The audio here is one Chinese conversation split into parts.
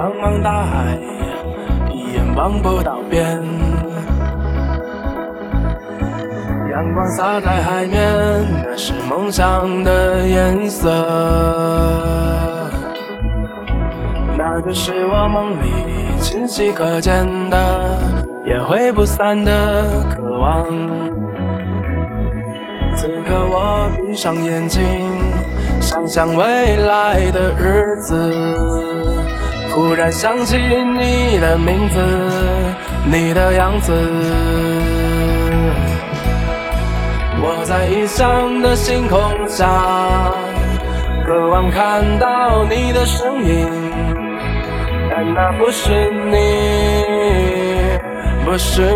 茫茫大海，一眼望不到边。阳光洒在海面，那是梦想的颜色。那就是我梦里清晰可见的，也挥不散的渴望。此刻我闭上眼睛，想象未来的日子，忽然想起你的名字，你的样子。我在异乡的星空下，渴望看到你的身影，但那不是你，不是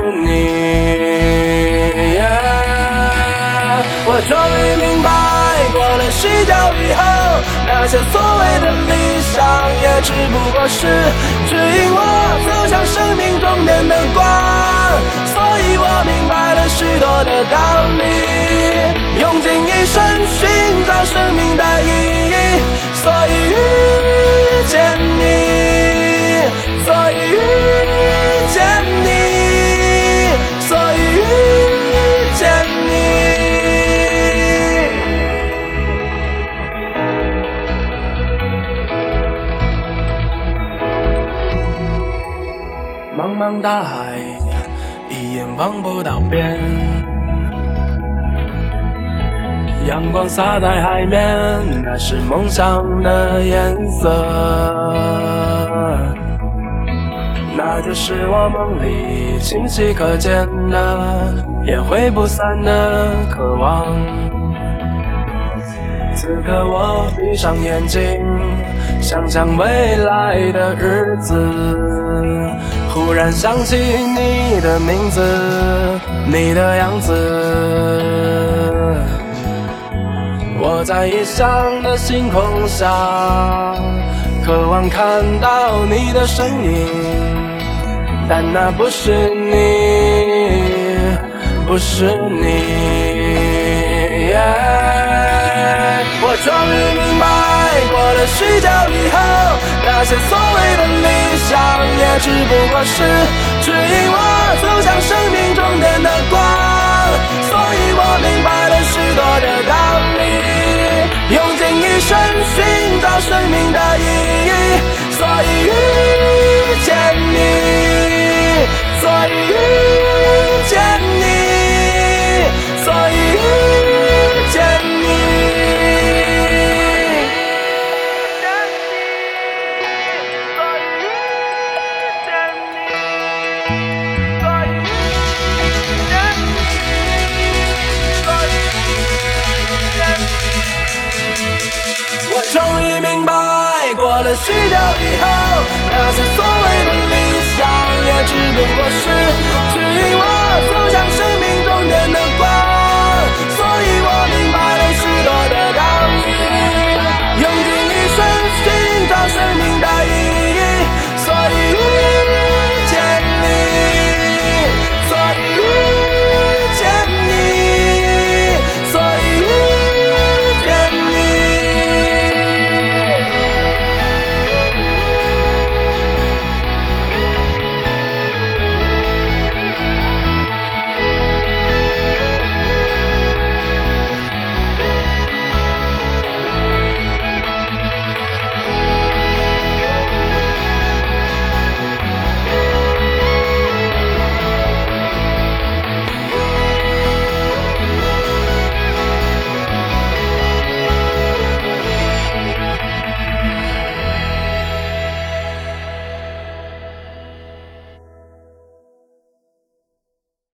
你。我终于明白，过了许久以后，那些所谓的理想也只不过是指引我走向生命终点的光。所以我明白了许多的道理，用尽一生寻找生命的意义。所以遇见你，所以遇见你，所以遇见你。茫茫大海，一眼望不到边。阳光洒在海面，那是梦想的颜色。那就是我梦里清晰可见的，也挥不散的渴望。此刻我闭上眼睛，想象未来的日子，忽然想起你的名字，你的样子。我在异乡的星空下，渴望看到你的身影，但那不是你，不是你。我终于明白，过了许久以后，那些所谓的理想也只不过是指引我走向生命终点的光。所以我明白了许多的道理，用尽一生寻找生命的意义。所以遇见你，所以遇见你，所以遇见你。我终于明白，过了许久以后，那些所谓的理想也只不过是指引我走